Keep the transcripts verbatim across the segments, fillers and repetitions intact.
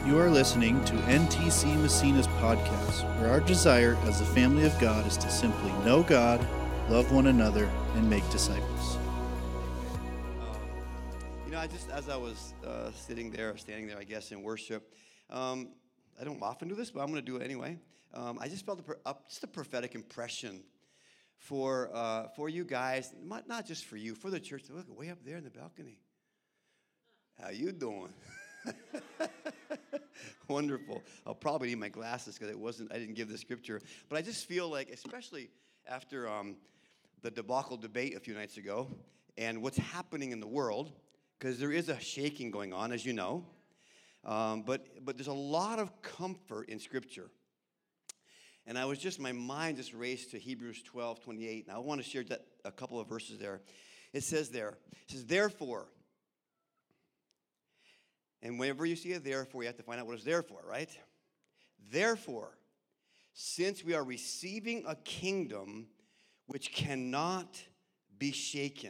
You are listening to N T C Massena's podcast, where our desire as the family of God is to simply know God, love one another, and make disciples. Um, you know, I just, as I was uh, sitting there, standing there, I guess, in worship, um, I don't often do this, but I'm going to do it anyway. Um, I just felt a, pro- uh, just a prophetic impression for uh, for you guys, not, not just for you, for the church. Look, way up there in the balcony. How you doing? Wonderful. I'll probably need my glasses because it wasn't. I didn't give the scripture, but I just feel like, especially after um, the debacle debate a few nights ago, and what's happening in the world, because there is a shaking going on, as you know. Um, but but there's a lot of comfort in Scripture, and I was just my mind just raced to Hebrews twelve twenty-eight, and I want to share that a couple of verses there. It says there, it says therefore. And whenever you see a therefore, you have to find out what it's there for, right? Therefore, since we are receiving a kingdom which cannot be shaken,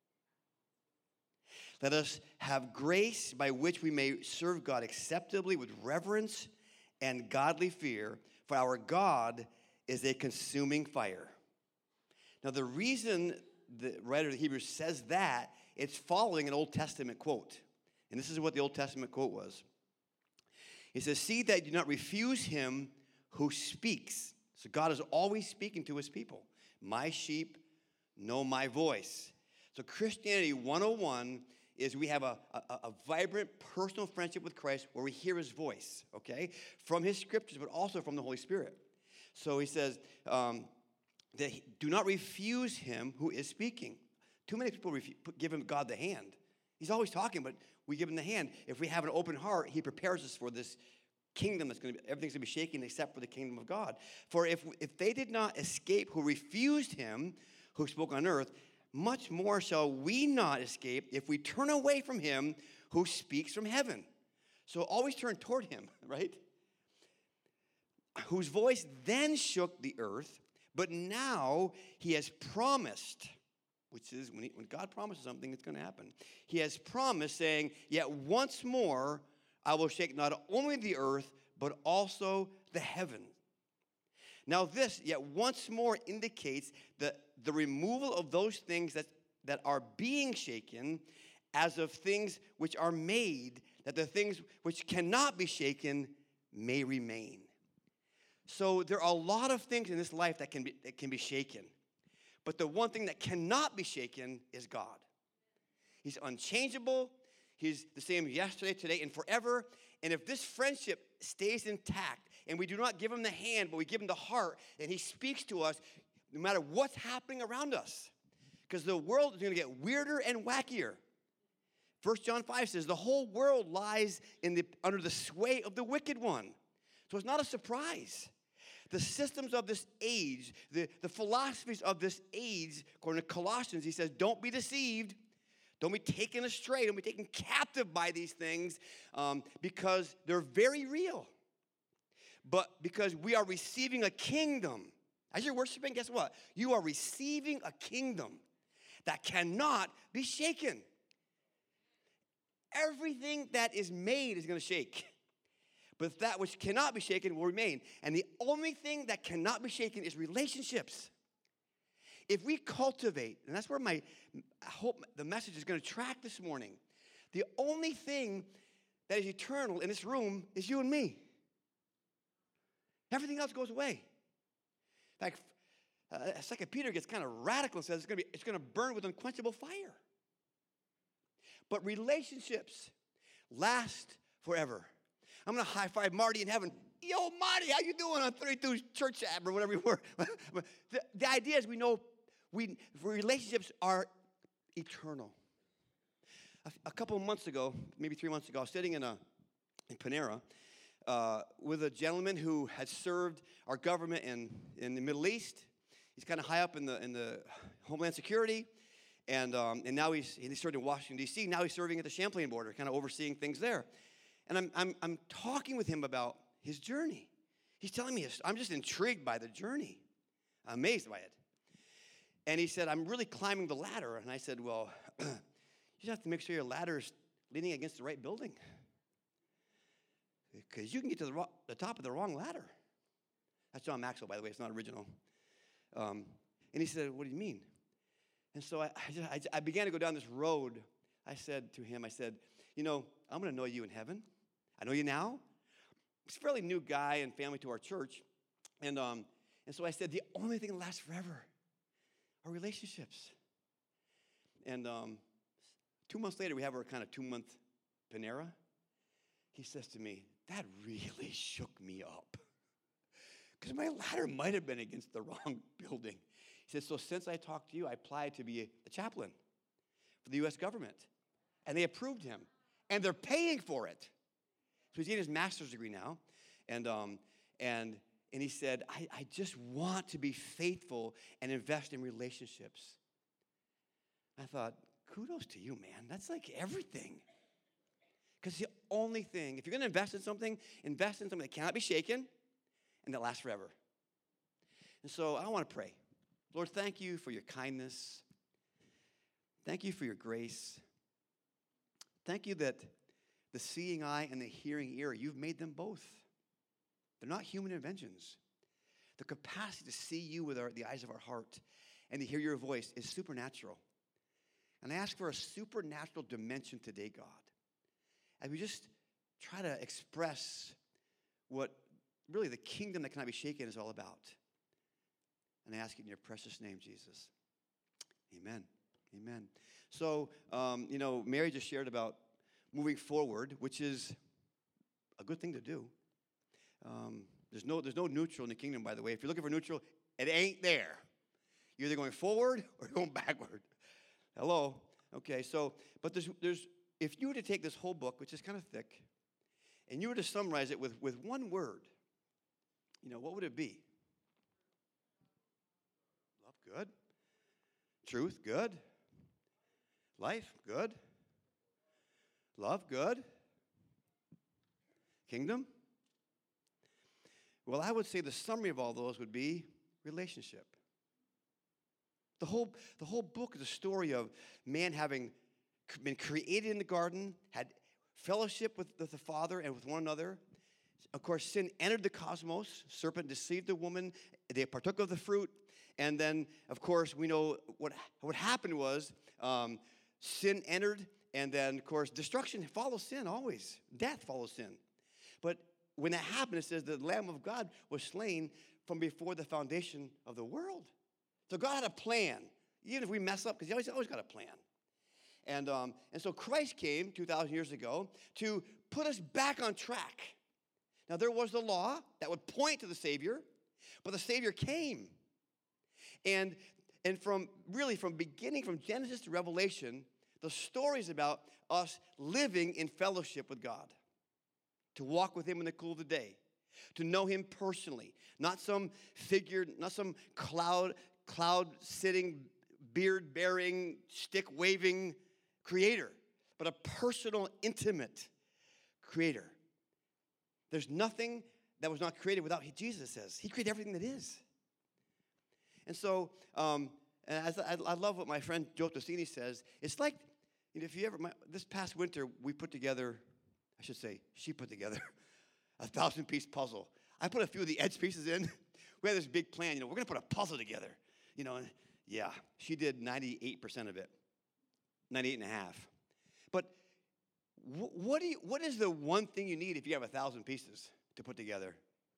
let us have grace by which we may serve God acceptably with reverence and godly fear, for our God is a consuming fire. Now, the reason the writer of the Hebrews says that, it's following an Old Testament quote. And this is what the Old Testament quote was. It says, see that you do not refuse him who speaks. So God is always speaking to his people. My sheep know my voice. So Christianity one oh one is we have a, a, a vibrant personal friendship with Christ where we hear his voice, okay, from his scriptures, but also from the Holy Spirit. So he says, um, that he, do not refuse him who is speaking. Too many people refu- give him God the hand. He's always talking, but we give him the hand. If we have an open heart, he prepares us for this kingdom that's going to be, everything's going to be shaken except for the kingdom of God. For if, if they did not escape who refused him, who spoke on earth, much more shall we not escape if we turn away from him who speaks from heaven. So always turn toward him, right? Whose voice then shook the earth, but now he has promised, which is when, he, when God promises something, it's going to happen. He has promised, saying, yet once more I will shake not only the earth, but also the heavens. Now this, yet once more, indicates the, the removal of those things that, that are being shaken as of things which are made, that the things which cannot be shaken may remain. So there are a lot of things in this life that can be, that can be shaken. But the one thing that cannot be shaken is God. He's unchangeable. He's the same yesterday, today, and forever. And if this friendship stays intact and we do not give him the hand, but we give him the heart, and he speaks to us no matter what's happening around us. Because the world is going to get weirder and wackier. First John five says the whole world lies in the, under the sway of the wicked one. So it's not a surprise. The systems of this age, the, the philosophies of this age, according to Colossians, he says, don't be deceived. Don't be taken astray. Don't be taken captive by these things um, because they're very real. But because we are receiving a kingdom. As you're worshiping, guess what? You are receiving a kingdom that cannot be shaken. Everything that is made is going to shake. But that which cannot be shaken will remain. And the only thing that cannot be shaken is relationships. If we cultivate, and that's where my, I hope the message is going to track this morning. The only thing that is eternal in this room is you and me. Everything else goes away. In fact, uh, Second Peter gets kind of radical and says it's going to be, it's going to burn with unquenchable fire. But relationships last forever. I'm going to high-five Marty in heaven. Yo, Marty, how you doing on thirty-two Church app or whatever you were? the, the idea is we know we relationships are eternal. A, a couple of months ago, maybe three months ago, I was sitting in, a, in Panera uh, with a gentleman who had served our government in, in the Middle East. He's kind of high up in the in the Homeland Security. And, um, and now he's, he served in Washington, D C Now he's serving at the Champlain border, kind of overseeing things there. And I'm, I'm, I'm talking with him about his journey. He's telling me, his, I'm just intrigued by the journey. I'm amazed by it. And he said, I'm really climbing the ladder. And I said, well, you just have to make sure your ladder is leaning against the right building. Because you can get to the, ro- the top of the wrong ladder. That's John Maxwell, by the way. It's not original. Um, and he said, what do you mean? And so I, I, just, I, I began to go down this road. I said to him, I said, you know, I'm going to know you in heaven. I know you now. He's a fairly new guy and family to our church. And, um, and so I said, the only thing that lasts forever are relationships. And um, two months later, we have our kind of two-month Panera. He says to me, that really shook me up. Because my ladder might have been against the wrong building. He said, so since I talked to you, I applied to be a, a chaplain for the U S government. And they approved him. And they're paying for it. So he's getting his master's degree now. And um, and and he said, I, I just want to be faithful and invest in relationships. I thought, kudos to you, man. That's like everything. Because the only thing, if you're going to invest in something, invest in something that cannot be shaken and that lasts forever. And so I want to pray. Lord, thank you for your kindness. Thank you for your grace. Thank you that the seeing eye and the hearing ear, you've made them both. They're not human inventions. The capacity to see you with our, the eyes of our heart and to hear your voice is supernatural. And I ask for a supernatural dimension today, God, as we just try to express what really the kingdom that cannot be shaken is all about. And I ask it in your precious name, Jesus. Amen. Amen. So, um, you know, Mary just shared about moving forward, which is a good thing to do. Um, there's no there's no neutral in the kingdom, by the way. If you're looking for neutral, it ain't there. You're either going forward or going backward. Hello? Okay, so, but there's, there's, if you were to take this whole book, which is kind of thick, and you were to summarize it with, with one word, you know, what would it be? Love, good. Truth, good. Life, good. Love, good. Kingdom? Well, I would say the summary of all those would be relationship. The whole, the whole book is a story of man having been created in the garden, had fellowship with, with the Father and with one another. Of course, sin entered the cosmos. Serpent deceived the woman. They partook of the fruit. And then, of course, we know what, what happened was um, sin entered, and then, of course, destruction follows sin always. Death follows sin. But when that happened, it says the Lamb of God was slain from before the foundation of the world. So God had a plan, even if we mess up, because he always, always got a plan. And, um, and so Christ came two thousand years ago to put us back on track. Now, there was the law that would point to the Savior, but the Savior came. And, and from really from beginning, from Genesis to Revelation, the story is about us living in fellowship with God, to walk with him in the cool of the day, to know him personally, not some figure, not some cloud, cloud-sitting, beard-bearing, stick-waving creator, but a personal, intimate creator. There's nothing that was not created without, Jesus says. He created everything that is. And so, um, and as I, I love what my friend Joe Tosini says. It's like, you know, if you ever, my, this past winter, we put together, I should say, she put together a thousand-piece puzzle. I put a few of the edge pieces in. We had this big plan, you know, we're going to put a puzzle together. You know, and yeah, she did ninety-eight percent of it, ninety-eight and a half. But wh- what, do you, what is the one thing you need if you have a thousand pieces to put together?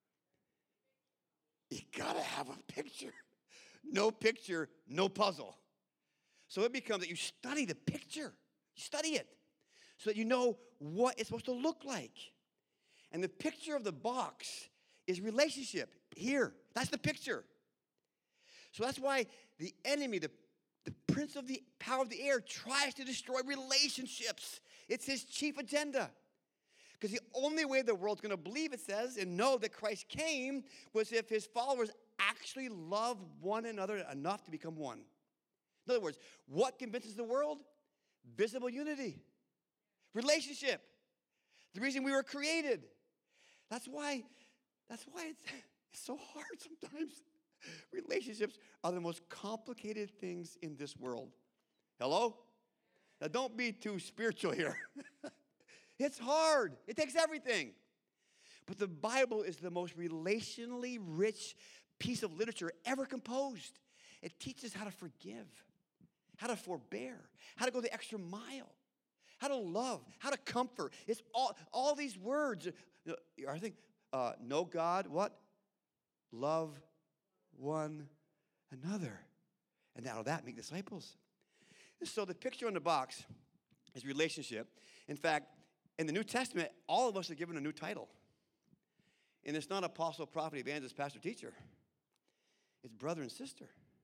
You got to have a picture. No picture, no puzzle. So it becomes that you study the picture. You study it so that you know what it's supposed to look like. And the picture of the box is relationship. Here, that's the picture. So that's why the enemy, the, the prince of the power of the air, tries to destroy relationships. It's his chief agenda. Because the only way the world's going to believe, it says, and know that Christ came was if his followers actually love one another enough to become one. In other words, what convinces the world? Visible unity. Relationship. The reason we were created. That's why, that's why it's, it's so hard sometimes. Relationships are the most complicated things in this world. Hello? Now don't be too spiritual here. It's hard. It takes everything. But the Bible is the most relationally rich piece of literature ever composed. It teaches how to forgive, how to forbear, how to go the extra mile, how to love, how to comfort. It's all, all these words. I think, uh, know God, what? Love one another. And out of that, make disciples. So the picture on the box is relationship. In fact, in the New Testament, all of us are given a new title. And it's not apostle, prophet, evangelist, pastor, teacher. It's brother and sister.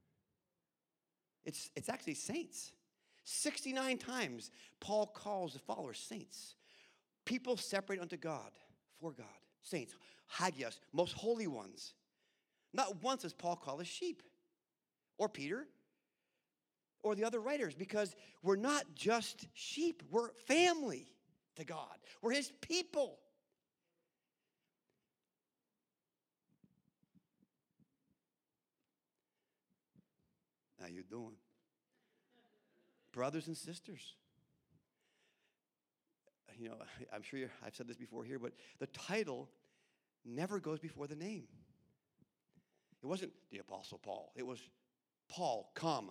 It's, it's actually saints. sixty-nine times, Paul calls the followers saints. People separate unto God, for God. Saints, hagios, most holy ones. Not once does Paul call us sheep, or Peter, or the other writers, because we're not just sheep. We're family to God. We're his people. How you doing? Brothers and sisters. You know, I'm sure you're, I've said this before here, but the title never goes before the name. It wasn't the Apostle Paul. It was Paul, comma,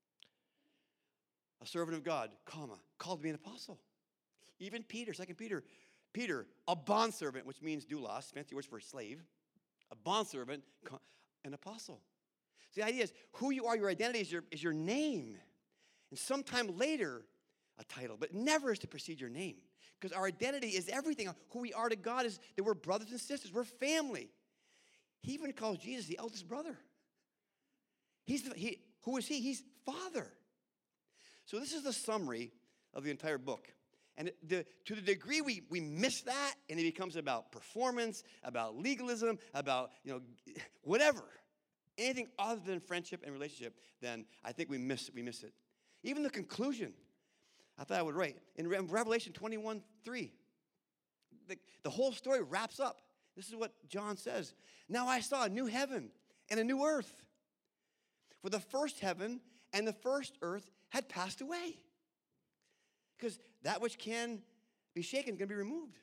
a servant of God, comma, called to be an apostle. Even Peter, Second Peter, Peter, a bondservant, which means doulos, fancy words for slave, a bondservant, an apostle. So the idea is who you are, your identity is your, is your name. And sometime later, a title, but never is to precede your name. Because our identity is everything. Who we are to God is that we're brothers and sisters. We're family. He even calls Jesus the eldest brother. He's the, he, who is he? He's Father. So this is the summary of the entire book. And the, to the degree we, we miss that, and it becomes about performance, about legalism, about, you know, whatever, anything other than friendship and relationship, then I think we miss, we miss it. Even the conclusion, I thought I would write. In Revelation twenty-one three, the, the whole story wraps up. This is what John says. Now I saw a new heaven and a new earth. For the first heaven and the first earth had passed away. Because that which can be shaken is going to be removed.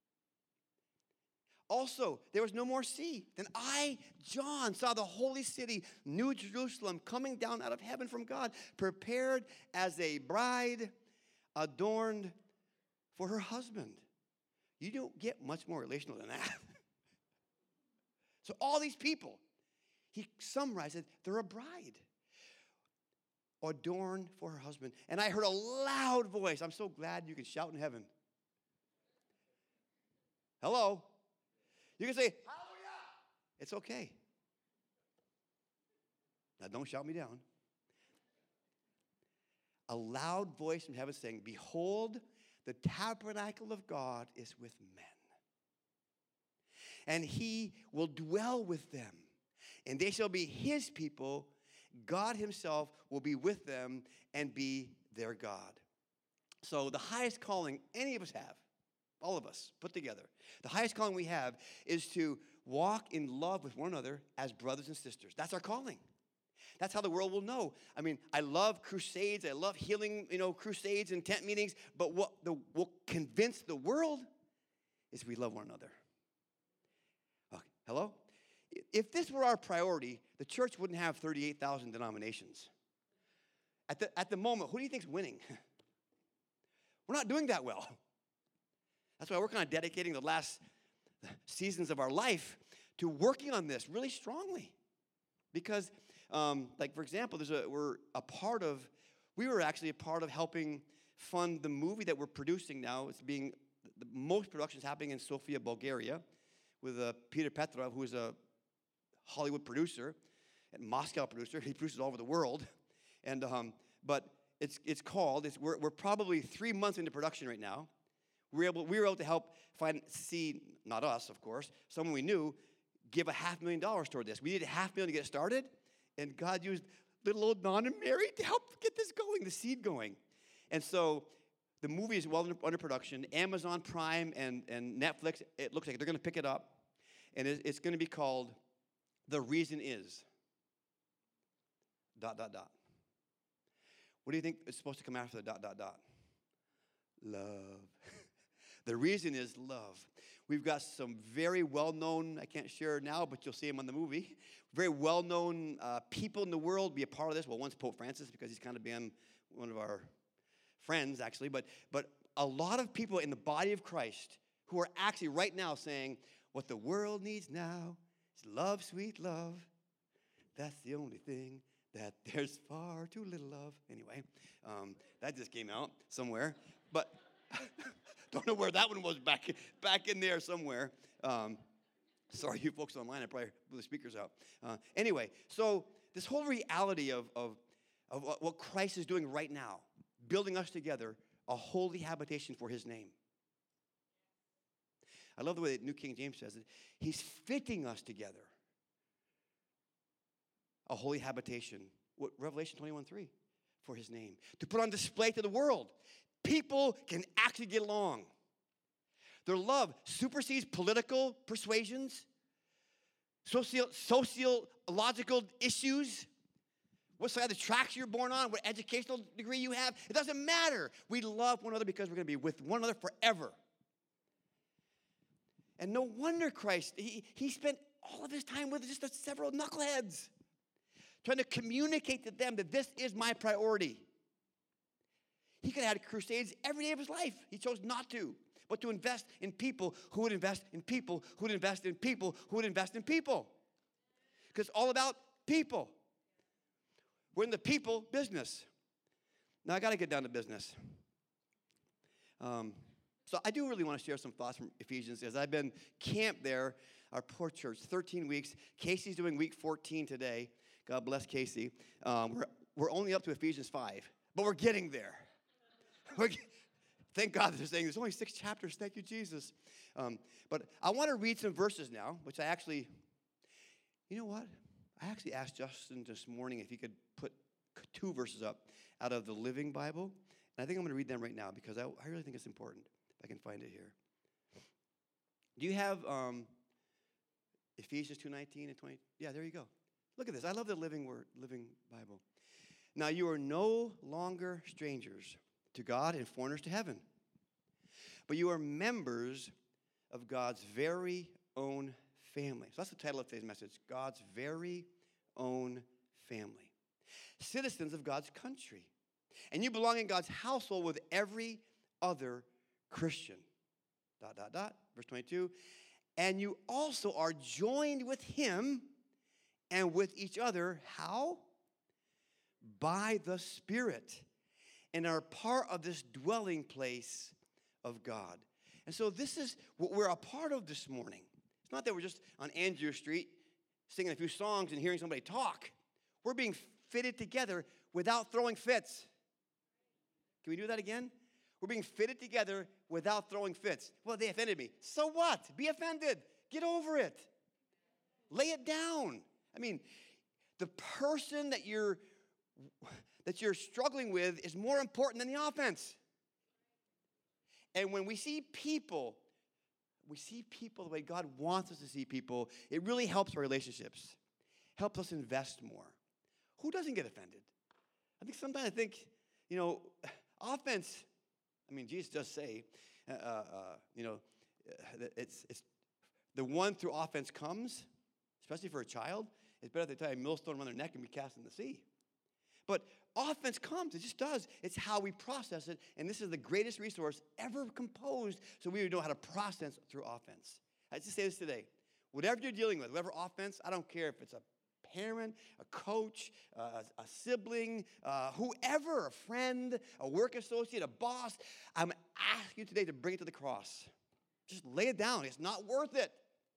Also, there was no more sea. Then I, John, saw the holy city, New Jerusalem, coming down out of heaven from God, prepared as a bride adorned for her husband. You don't get much more relational than that. So all these people, he summarizes, they're a bride adorned for her husband. And I heard a loud voice. I'm so glad you can shout in heaven. Hello. You can say, hallelujah. It's okay. Now don't shout me down. A loud voice from heaven saying, behold, the tabernacle of God is with men. And he will dwell with them. And they shall be his people. God himself will be with them and be their God. So the highest calling any of us have, all of us put together, the highest calling we have is to walk in love with one another as brothers and sisters. That's our calling. That's how the world will know. I mean, I love crusades. I love healing, you know, crusades and tent meetings. But what the, will convince the world is we love one another. Okay. Hello? If this were our priority, the church wouldn't have thirty-eight thousand denominations. At the, at the moment, who do you think's winning? We're not doing that well. That's why we're kind of dedicating the last seasons of our life to working on this really strongly. Because, um, like, for example, there's a, we're a part of, we were actually a part of helping fund the movie that we're producing now. It's being, the most productions happening in Sofia, Bulgaria, with uh, Peter Petrov, who is a Hollywood producer and Moscow producer. He produces all over the world. And, um, but it's, it's called, it's, we're, we're probably three months into production right now. We were able, we were able to help find, see, not us, of course, someone we knew, give a half million dollars toward this. We needed a half million to get started, and God used little old Don and Mary to help get this going, the seed going. And so the movie is well under, under production. Amazon Prime and, and Netflix, it looks like they're going to pick it up, and it, it's going to be called The Reason Is, dot, dot, dot. What do you think is supposed to come after the dot, dot, dot? Love. The reason is love. We've got some very well-known, I can't share now, but you'll see them on the movie, very well-known uh, people in the world be a part of this. Well, one's Pope Francis, because he's kind of been one of our friends, actually. But, but a lot of people in the body of Christ who are actually right now saying, what the world needs now is love, sweet love. That's the only thing that there's far too little of. Anyway, um, that just came out somewhere. But don't know where that one was back, back in there somewhere. Um, sorry, you folks online, I probably blew the speakers out. Uh, anyway, so this whole reality of, of, of what Christ is doing right now, building us together, a holy habitation for his name. I love the way that New King James says it. He's fitting us together. A holy habitation. What, Revelation twenty-one three, for his name. To put on display to the world. People can actually get along. Their love supersedes political persuasions, socio- sociological issues, what side of the tracks you're born on, what educational degree you have. It doesn't matter. We love one another because we're going to be with one another forever. And no wonder Christ, he, he spent all of his time with just the several knuckleheads, trying to communicate to them that this is my priority. He could have had crusades every day of his life. He chose not to, but to invest in people who would invest in people, who would invest in people, who would invest in people. Because it's all about people. We're in the people business. Now, I got to get down to business. Um, so I do really want to share some thoughts from Ephesians, as I've been camped there, our poor church, thirteen weeks. Casey's doing week fourteen today. God bless Casey. Um, we're, we're only up to Ephesians five, but we're getting there. We're, thank God they're saying there's only six chapters. Thank you, Jesus. Um, but I want to read some verses now, which I actually, you know what? I actually asked Justin this morning if he could put two verses up out of the Living Bible. And I think I'm going to read them right now because I, I really think it's important, if I can find it here. Do you have um, Ephesians two nineteen and twenty? Yeah, there you go. Look at this. I love the Living Word, Living Bible. Now you are no longer strangers to God and foreigners to heaven, but you are members of God's very own family. So that's the title of today's message, God's very own family. Citizens of God's country. And you belong in God's household with every other Christian. Dot, dot, dot. Verse twenty-two. And you also are joined with him and with each other. How? By the Spirit. And are part of this dwelling place of God. And so this is what we're a part of this morning. It's not that we're just on Andrew Street singing a few songs and hearing somebody talk. We're being fitted together without throwing fits. Can we do that again? We're being fitted together without throwing fits. Well, they offended me. So what? Be offended. Get over it. Lay it down. I mean, the person that you're that you're struggling with is more important than the offense. And when we see people, we see people the way God wants us to see people, it really helps our relationships, helps us invest more. Who doesn't get offended? I think sometimes I think, you know, offense, I mean, Jesus does say, uh, uh, you know, it's, it's the one through offense comes, especially for a child, it's better if they tie a millstone around their neck and be cast in the sea. But offense comes. It just does. It's how we process it. And this is the greatest resource ever composed so we would know how to process through offense. I just say this today. Whatever you're dealing with, whatever offense, I don't care if it's a parent, a coach, uh, a sibling, uh, whoever, a friend, a work associate, a boss, I'm asking you today to bring it to the cross. Just lay it down. It's not worth it.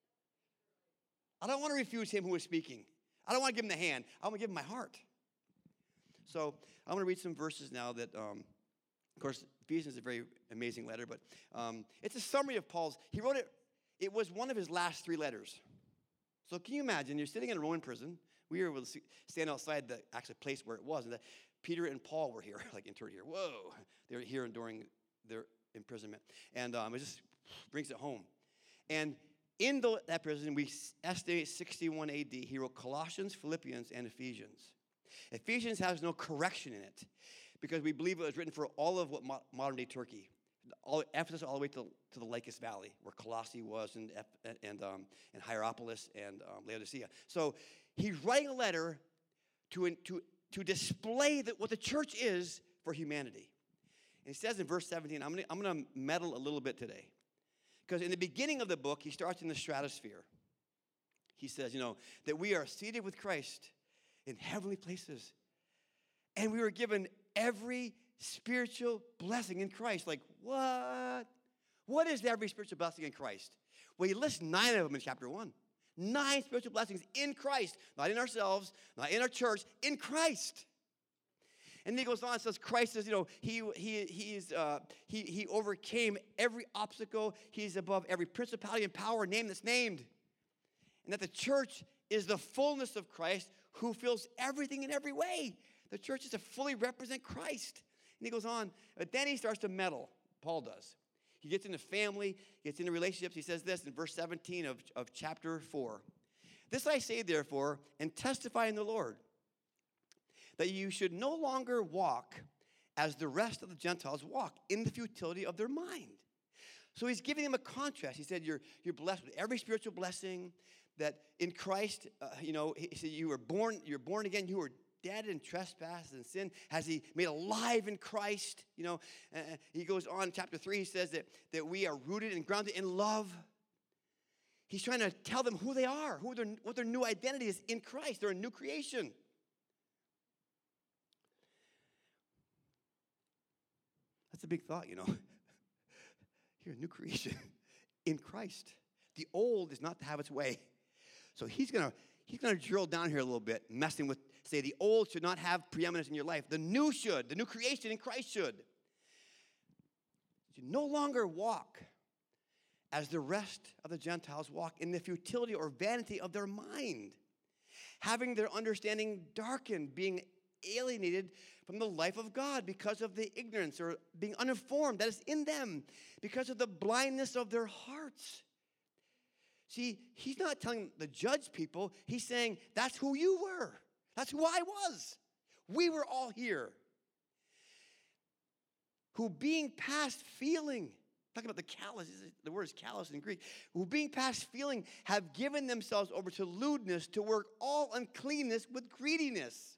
I don't want to refuse him who is speaking. I don't want to give him the hand. I want to give him my heart. So I'm going to read some verses now that, um, of course, Ephesians is a very amazing letter, but um, it's a summary of Paul's. He wrote it, it was one of his last three letters. So can you imagine, you're sitting in a Roman prison. We were able to see, stand outside the actual place where it was, and that Peter and Paul were here, like interred here. Whoa, they were here during their imprisonment. And um, it just brings it home. And in the, that prison, we estimate sixty-one A D, he wrote Colossians, Philippians, and Ephesians. Ephesians has no correction in it because we believe it was written for all of what mo- modern-day Turkey. all, Ephesus all the way to, to the Lycus Valley, where Colossae was, and and um, and Hierapolis and um, Laodicea. So he's writing a letter to to to display that what the church is for humanity. And he says in verse seventeen, I'm going I'm going to meddle a little bit today, because in the beginning of the book, he starts in the stratosphere. He says, you know, that we are seated with Christ in heavenly places, and we were given every spiritual blessing in Christ. Like, what? What is every spiritual blessing in Christ? Well, he lists nine of them in chapter one. Nine spiritual blessings in Christ, not in ourselves, not in our church, in Christ. And then he goes on and says, Christ says, you know, he he he's uh, he he overcame every obstacle. He's above every principality and power, name that's named. And that the church is the fullness of Christ, who fills everything in every way. The church is to fully represent Christ. And he goes on, but then he starts to meddle. Paul does. He gets into family, gets into relationships. He says this in verse seventeen of, of chapter four. This I say, therefore, and testify in the Lord, that you should no longer walk as the rest of the Gentiles walk, in the futility of their mind. So he's giving them a contrast. He said, you're, you're blessed with every spiritual blessing, that in Christ, uh, you know, he said, you were born, you're born again, you were dead in trespasses and sin, has he made alive in Christ. You know, uh, he goes on, chapter three, he says that, that we are rooted and grounded in love. He's trying to tell them who they are, who their, what their new identity is in Christ. They're a new creation. That's a big thought, you know. You're a new creation in Christ. The old is not to have its way. So he's gonna he's gonna drill down here a little bit, messing with, say, the old should not have preeminence in your life. The new should. The new creation in Christ should. You no longer walk as the rest of the Gentiles walk, in the futility or vanity of their mind, having their understanding darkened, being alienated from the life of God because of the ignorance or being uninformed that is in them, because of the blindness of their hearts. See, he's not telling the judge people. He's saying, that's who you were. That's who I was. We were all here. Who being past feeling, talking about the callous, the word is callous in Greek, who being past feeling have given themselves over to lewdness, to work all uncleanness with greediness.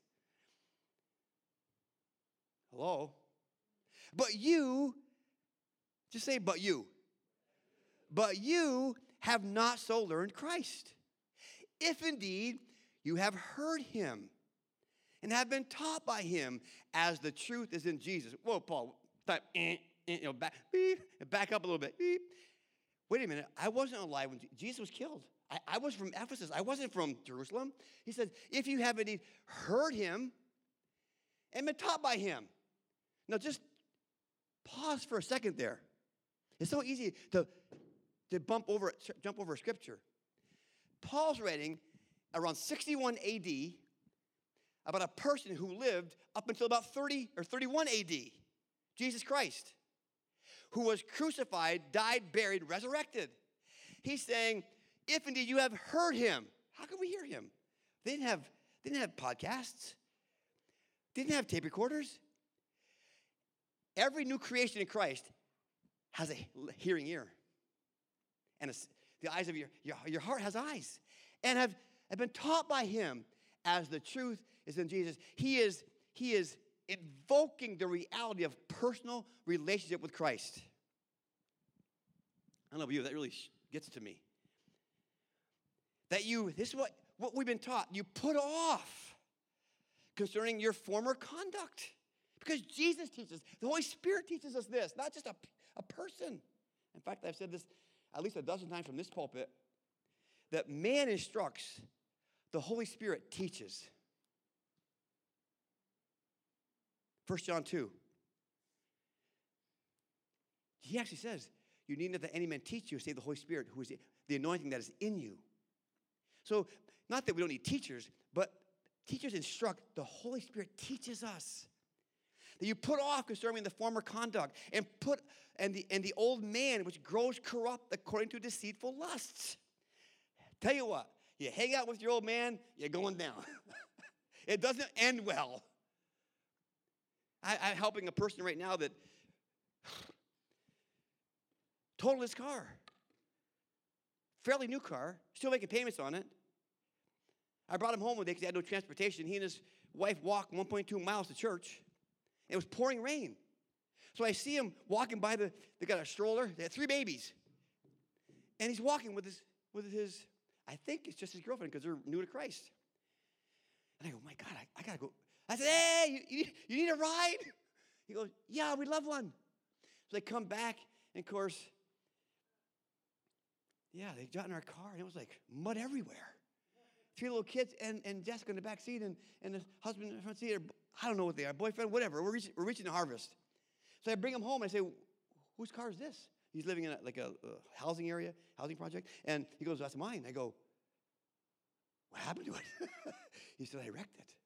Hello? But you, just say, but you. But you have not so learned Christ. If indeed you have heard him and have been taught by him, as the truth is in Jesus. Whoa, Paul, type, eh, eh, you know, back, beep, back up a little bit. Beep. Wait a minute, I wasn't alive when Jesus was killed. I, I was from Ephesus. I wasn't from Jerusalem. He says, if you have indeed heard him and been taught by him. Now just pause for a second there. It's so easy to, to bump over, jump over scripture. Paul's writing around sixty-one A D about a person who lived up until about thirty or thirty-one A D, Jesus Christ, who was crucified, died, buried, resurrected. He's saying, if indeed you have heard him, how can we hear him? They didn't have, they didn't have podcasts. They didn't have tape recorders. Every new creation in Christ has a hearing ear. And it's, the eyes of your, your, your heart has eyes. And have, have been taught by him, as the truth is in Jesus. He is, he is invoking the reality of personal relationship with Christ. I don't know about you, that really gets to me. That you, this is what, what we've been taught, you put off concerning your former conduct. Because Jesus teaches, the Holy Spirit teaches us this, not just a, a person. In fact, I've said this at least a dozen times from this pulpit, that man instructs, the Holy Spirit teaches. First John two. He actually says, you need not that any man teach you, save the Holy Spirit, who is the anointing that is in you. So, not that we don't need teachers, but teachers instruct, the Holy Spirit teaches us. That you put off concerning the former conduct, and put and the and the old man which grows corrupt according to deceitful lusts. Tell you what, you hang out with your old man, you're going down. It doesn't end well. I, I'm helping a person right now that totaled his car. Fairly new car, still making payments on it. I brought him home one day because he had no transportation. He and his wife walked one point two miles to church. It was pouring rain. So I see him walking by the, they got a stroller. They had three babies. And he's walking with his, with his, I think it's just his girlfriend because they're new to Christ. And I go, my God, I, I got to go. I said, hey, you, you, you need a ride? He goes, yeah, we'd love one. So they come back, and of course, yeah, they got in our car, and it was like mud everywhere. Three little kids, and, and Jessica in the back seat, and, and the husband in the front seat. Or, I don't know what they are, boyfriend, whatever. We're reaching, we're reaching the harvest. So I bring him home, and I say, whose car is this? He's living in a, like a, a housing area, housing project. And he goes, that's mine. I go, what happened to it? He said, I wrecked it.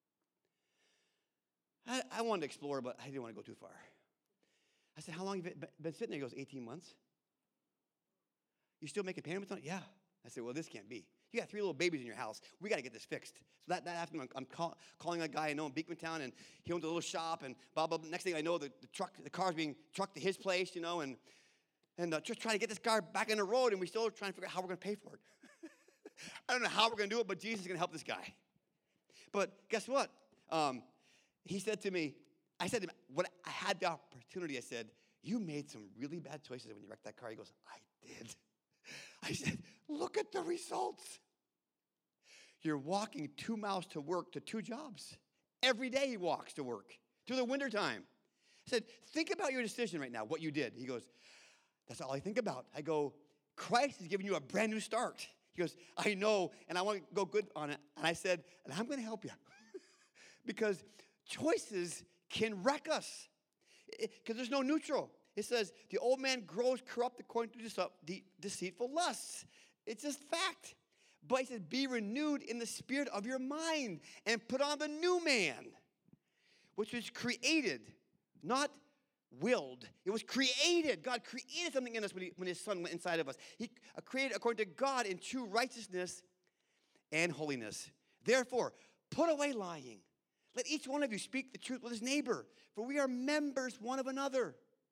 I, I wanted to explore, but I didn't want to go too far. I said, how long have you been, been sitting there? He goes, eighteen months. You still making payments on it? Yeah. I said, well, this can't be. You got three little babies in your house. We got to get this fixed. So that, that afternoon, I'm, I'm call, calling a guy I know in Beekmantown, and he owns a little shop, and blah, blah, blah. Next thing I know, the, the truck, the car's being trucked to his place, you know, and, and uh, just trying to get this car back on the road, and we're still trying to figure out how we're going to pay for it. I don't know how we're going to do it, but Jesus is going to help this guy. But guess what? Um, he said to me, I said to him, when I had the opportunity, I said, you made some really bad choices when you wrecked that car. He goes, I did. I said, look at the results. You're walking two miles to work to two jobs. Every day he walks to work through the wintertime. I said, think about your decision right now, what you did. He goes, that's all I think about. I go, Christ is giving you a brand new start. He goes, I know, and I want to go good on it. And I said, and I'm going to help you. Because choices can wreck us. Because there's no neutral. It says, the old man grows corrupt according to the deceitful lusts. It's just fact. But he says, be renewed in the spirit of your mind and put on the new man, which was created, not willed. It was created. God created something in us when, he, when his son went inside of us. He created according to God in true righteousness and holiness. Therefore, put away lying. Let each one of you speak the truth with his neighbor, for we are members one of another.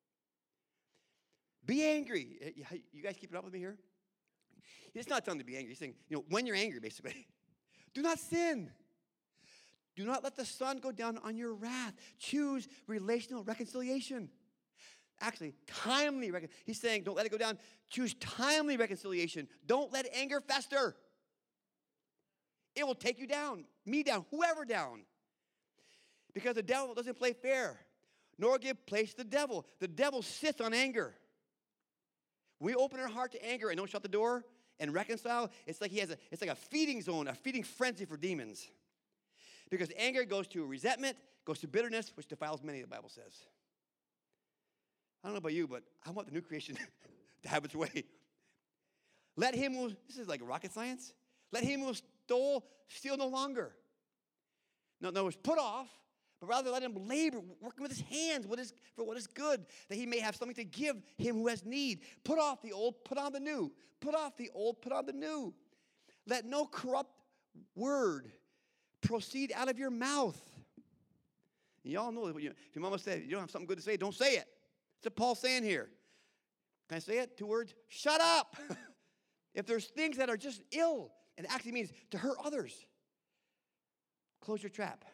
Be angry. You guys keeping up with me here? He's not telling them to be angry. He's saying, you know, when you're angry, basically, do not sin. Do not let the sun go down on your wrath. Choose relational reconciliation. Actually, timely reconciliation. He's saying, don't let it go down. Choose timely reconciliation. Don't let anger fester. It will take you down, me down, whoever down. Because the devil doesn't play fair, nor give place to the devil. The devil sits on anger. When we open our heart to anger and don't shut the door and reconcile, it's like he has a, it's like a feeding zone, a feeding frenzy for demons. Because anger goes to resentment, goes to bitterness, which defiles many, the Bible says. I don't know about you, but I want the new creation to have its way. Let him who, this is like rocket science, let him who stole steal no longer. No, no, it's put off, but rather let him labor, working with his hands what is, for what is good, that he may have something to give him who has need. Put off the old, put on the new. Put off the old, put on the new. Let no corrupt word proceed out of your mouth. And y'all know that if your mama said you don't have something good to say, don't say it. That's what Paul's saying here. Can I say it? Two words. Shut up. If there's things that are just ill, and it actually means to hurt others, close your trap.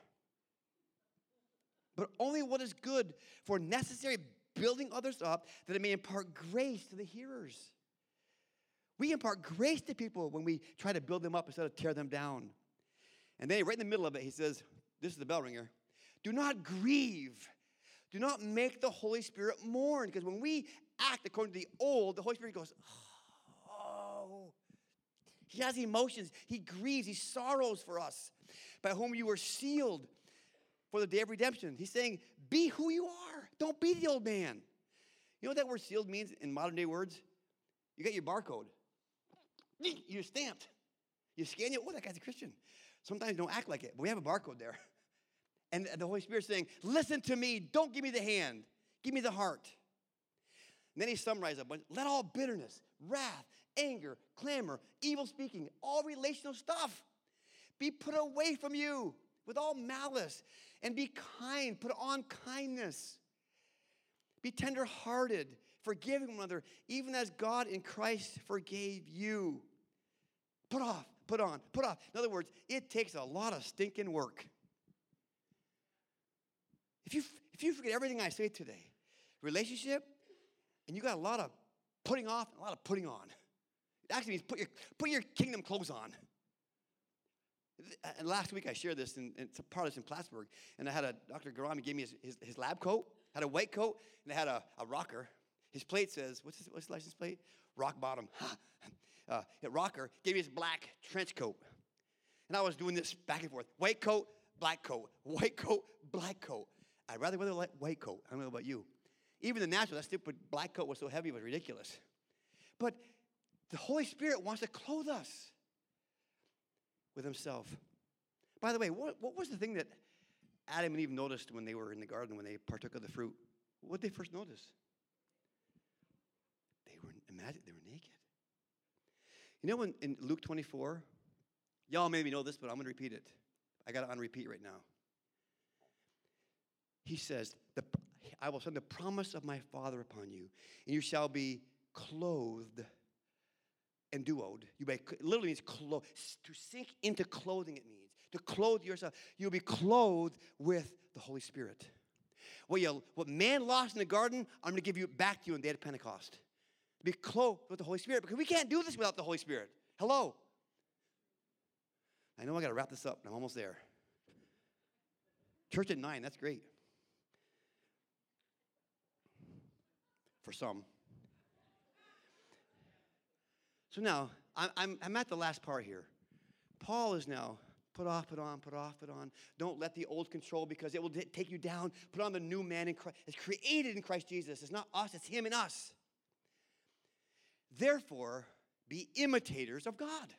But only what is good for necessary building others up, that it may impart grace to the hearers. We impart grace to people when we try to build them up instead of tear them down. And then right in the middle of it, he says, this is the bell ringer. Do not grieve. Do not make the Holy Spirit mourn. Because when we act according to the old, the Holy Spirit goes, oh. He has emotions. He grieves. He sorrows for us, by whom you were sealed for the day of redemption. He's saying, be who you are. Don't be the old man. You know what that word sealed means in modern day words? You got your barcode. You're stamped. You scan it. Oh, that guy's a Christian. Sometimes don't act like it, but we have a barcode there. And the Holy Spirit's saying, listen to me. Don't give me the hand. Give me the heart. And then he summarizes a bunch. Let all bitterness, wrath, anger, clamor, evil speaking, all relational stuff be put away from you with all malice. And be kind. Put on kindness. Be tender-hearted, forgiving one another, even as God in Christ forgave you. Put off, put on, put off. In other words, it takes a lot of stinking work. If you, if you forget everything I say today, relationship, and you got a lot of putting off and a lot of putting on. It actually means put your, put your kingdom clothes on. And last week I shared this, and it's a part of this in Plattsburgh, and I had a, Doctor Garami gave me his, his, his lab coat, had a white coat, and it had a, a rocker. His plate says, what's his, what's his license plate? Rock bottom. uh, at rocker, gave me his black trench coat. And I was doing this back and forth. White coat, black coat, white coat, black coat. I'd rather wear the white coat. I don't know about you. Even the natural, that stupid black coat was so heavy, it was ridiculous. But the Holy Spirit wants to clothe us with himself. By the way, what, what was the thing that Adam and Eve noticed when they were in the garden, when they partook of the fruit? What did they first notice? They were, imagine, they were naked. You know when in Luke twenty-four, y'all maybe know this, but I'm going to repeat it. I got it on repeat right now. He says, the, I will send the promise of my Father upon you, and you shall be clothed. Endued. You may, it literally means clothe. To sink into clothing, it means. To clothe yourself. You'll be clothed with the Holy Spirit. What, you, what man lost in the garden, I'm going to give you back to you on the day of Pentecost. Be clothed with the Holy Spirit, because we can't do this without the Holy Spirit. Hello. I know I got to wrap this up, and I'm almost there. Church at nine, that's great. For some. So now, I'm, I'm at the last part here. Paul is now, put off, put on, put off, put on. Don't let the old control, because it will t- take you down. Put on the new man in Christ. It's created in Christ Jesus. It's not us, it's him and us. Therefore, be imitators of God.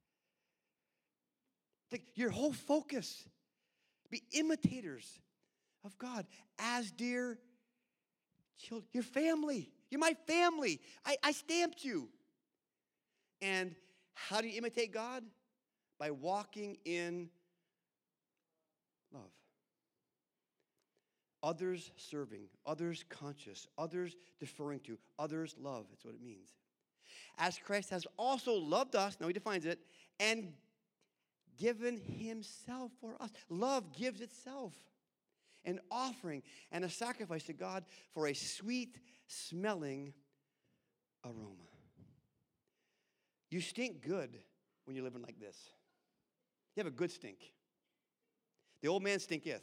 Like your whole focus, be imitators of God as dear children. Your family. You're my family. I, I stamped you. And how do you imitate God? By walking in love. Others serving, others conscious, others deferring to, others love. That's what it means. As Christ has also loved us, now he defines it, and given himself for us. Love gives itself. An offering and a sacrifice to God for a sweet-smelling aroma. You stink good when you're living like this. You have a good stink. The old man stinketh.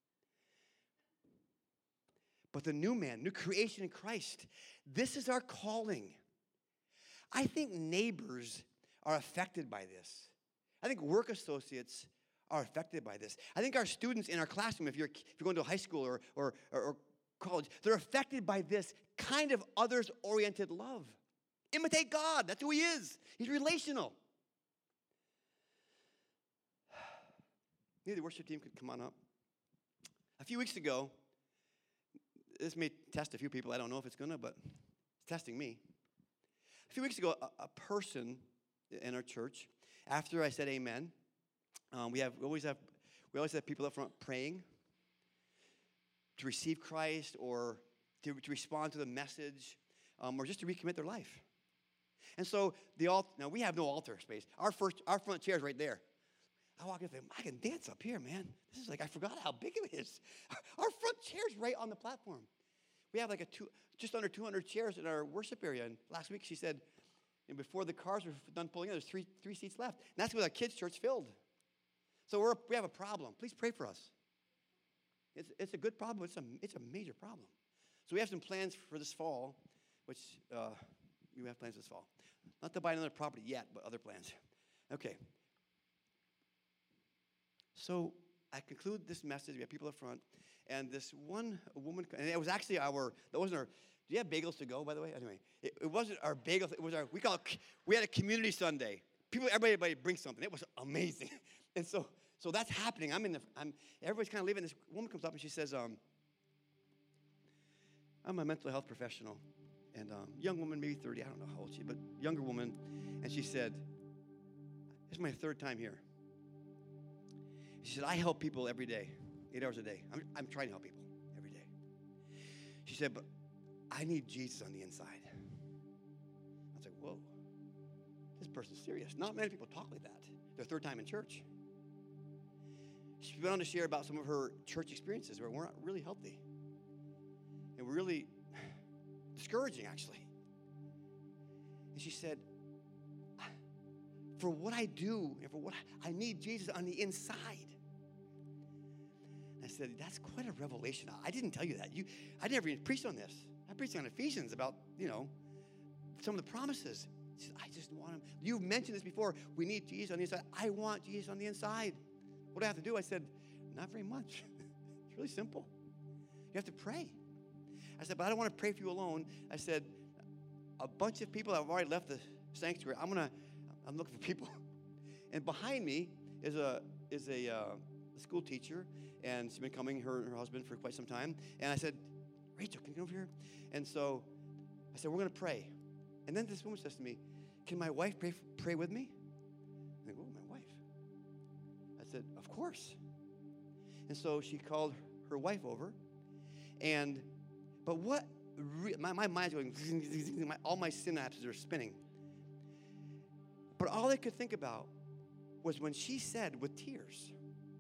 But the new man, new creation in Christ, this is our calling. I think neighbors are affected by this. I think work associates are affected by this. I think our students in our classroom, if you're, if you're going to high school or, or, or, or college, they're affected by this kind of others-oriented love. Imitate God. That's who he is. He's relational. Maybe the worship team could come on up. A few weeks ago, this may test a few people. I don't know if it's going to, but it's testing me. A few weeks ago, a, a person in our church, after I said amen, um, we have we always have we always have people up front praying to receive Christ or to, to respond to the message um, or just to recommit their life. And so the altar, now we have no altar space. Our first, our front chair is right there. I walk in and think, I can dance up here, man. This is like, I forgot how big it is. Our front chair's right on the platform. We have like a two, just under two hundred chairs in our worship area. And last week she said, and before the cars were done pulling in, there's three, three seats left. And that's with our kids' church filled. So we're, we have a problem. Please pray for us. It's, it's a good problem. It's a, it's a major problem. So we have some plans for this fall, which uh, we have plans this fall. Not to buy another property yet, but other plans. Okay. So I conclude this message. We have people up front. And this one woman, and it was actually our, that wasn't our, do you have bagels to go, by the way? Anyway, it, it wasn't our bagels. It was our, we call it, we had a community Sunday. People, everybody, everybody brings something. It was amazing. And so, so that's happening. I'm in the, I'm, everybody's kind of leaving. This woman comes up and she says, um, I'm a mental health professional. And um, young woman, maybe thirty, I don't know how old she is, but younger woman. And she said, this is my third time here. She said, I help people every day, eight hours a day. I'm, I'm trying to help people every day. She said, but I need Jesus on the inside. I was like, whoa, this person's serious. Not many people talk like that. Their third time in church. She went on to share about some of her church experiences where we're not really healthy. And we're really discouraging, actually. And she said, for what I do and for what I, I need Jesus on the inside. And I said, that's quite a revelation. I didn't tell you that. You, I never even preached on this. I preached on Ephesians about, you know, some of the promises. She said, I just want him. You've mentioned this before. We need Jesus on the inside. I want Jesus on the inside. What do I have to do? I said, not very much. It's really simple. You have to pray. I said, but I don't want to pray for you alone. I said, a bunch of people have already left the sanctuary. I'm gonna, I'm looking for people. And behind me is a is a, uh, a school teacher, and she's been coming, her and her husband, for quite some time. And I said, Rachel, can you come over here? And so I said, we're gonna pray. And then this woman says to me, can my wife pray pray with me? I go, oh, my wife. I said, of course. And so she called her wife over, and but what re- my my mind's going, my, all my synapses are spinning. But all I could think about was when she said with tears,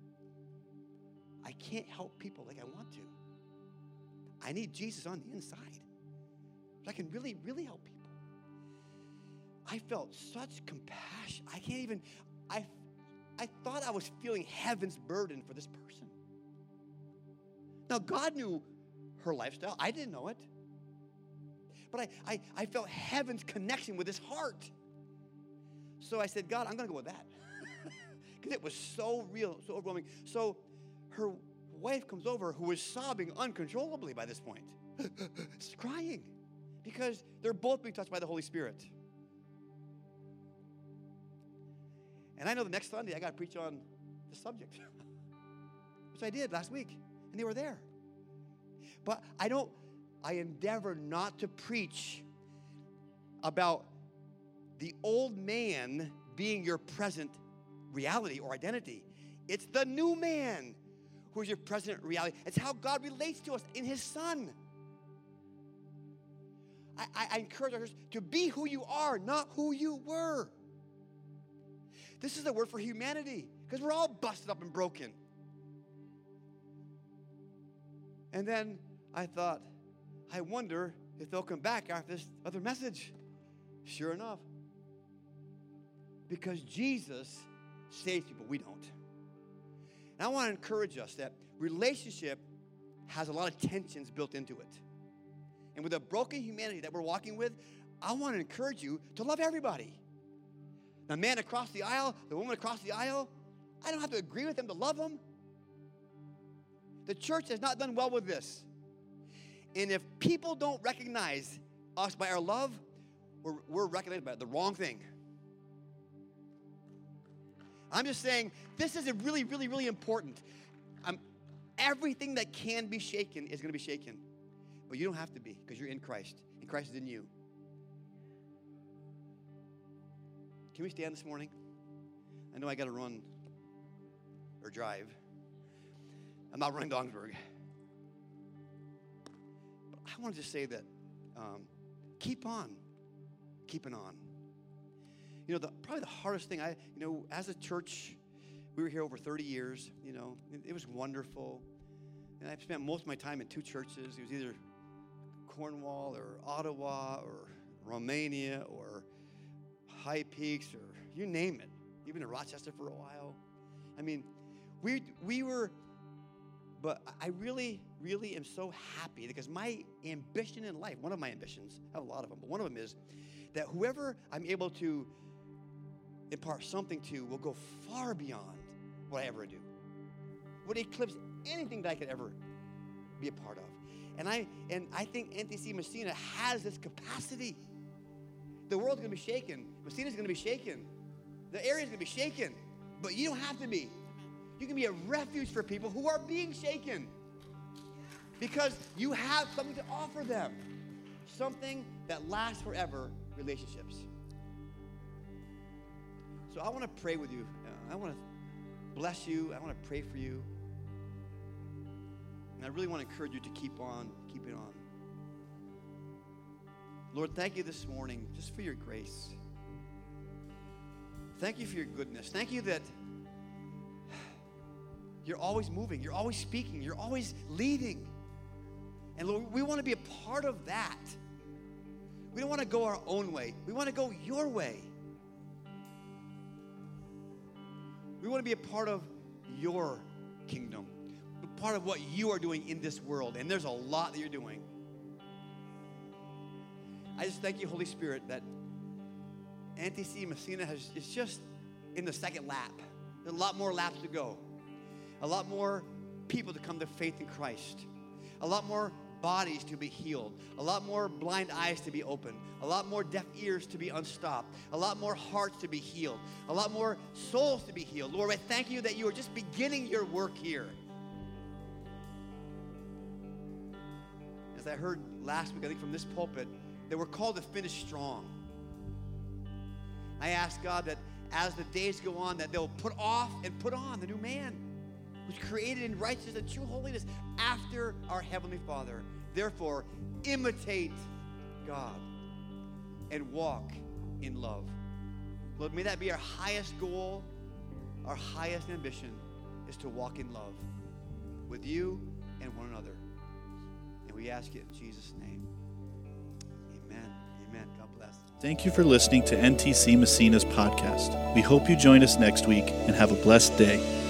I can't help people like I want to. I need Jesus on the inside. I can really, really help people. I felt such compassion. I can't even, I, I thought I was feeling heaven's burden for this person. Now, God knew her lifestyle. I didn't know it. But I, I, I felt heaven's connection with his heart. So I said, God, I'm going to go with that. Because it was so real, so overwhelming. So her wife comes over, who was sobbing uncontrollably by this point. She's crying. Because they're both being touched by the Holy Spirit. And I know the next Sunday I got to preach on the subject. Which I did last week. And they were there. But I don't, I endeavor not to preach about the old man being your present reality or identity. It's the new man who is your present reality. It's how God relates to us in his Son. I, I, I encourage us to be who you are, not who you were. This is the word for humanity, because we're all busted up and broken. And then I thought, I wonder if they'll come back after this other message. Sure enough. Because Jesus saves people, we don't. And I want to encourage us that relationship has a lot of tensions built into it. And with a broken humanity that we're walking with, I want to encourage you to love everybody. The man across the aisle, the woman across the aisle, I don't have to agree with them to love them. The church has not done well with this. And if people don't recognize us by our love, we're, we're recognized by the wrong thing. I'm just saying, this is a really, really, really important. Um, everything that can be shaken is going to be shaken. But you don't have to be, because you're in Christ, and Christ is in you. Can we stand this morning? I know I got to run or drive. I'm not running Dongsburg. But I want to just say that um, keep on keeping on. You know, the, probably the hardest thing, I, you know, as a church, we were here over thirty years, you know. It, it was wonderful. And I've spent most of my time in two churches. It was either Cornwall or Ottawa or Romania or High Peaks or you name it. Even in Rochester for a while. I mean, we we were, but I really, really am so happy because my ambition in life, one of my ambitions, I have a lot of them, but one of them is that whoever I'm able to impart something to will go far beyond what I ever do. Would eclipse anything that I could ever be a part of. And I and I think N T C Massena has this capacity. The world's going to be shaken. Massena's going to be shaken. The area's going to be shaken. But you don't have to be. You can be a refuge for people who are being shaken. Because you have something to offer them. Something that lasts forever, relationships. So I want to pray with you. I want to bless you. I want to pray for you. And I really want to encourage you to keep on, keep it on. Lord, thank you this morning just for your grace. Thank you for your goodness. Thank you that you're always moving. You're always speaking. You're always leading. And Lord, we want to be a part of that. We don't want to go our own way. We want to go your way. We want to be a part of your kingdom, a part of what you are doing in this world. And there's a lot that you're doing. I just thank you, Holy Spirit, that N T C Massena has, is just in the second lap. There's a lot more laps to go. A lot more people to come to faith in Christ. A lot more bodies to be healed. A lot more blind eyes to be opened. A lot more deaf ears to be unstopped. A lot more hearts to be healed. A lot more souls to be healed. Lord, I thank you that you are just beginning your work here. As I heard last week, I think from this pulpit, that we're called to finish strong. I ask God that as the days go on, that they'll put off and put on the new man, who's created in righteousness and true holiness after our Heavenly Father. Therefore, imitate God and walk in love. Lord, may that be our highest goal, our highest ambition, is to walk in love with you and one another. And we ask it in Jesus' name. Amen. Amen. God bless. Thank you for listening to N T C Massena's podcast. We hope you join us next week and have a blessed day.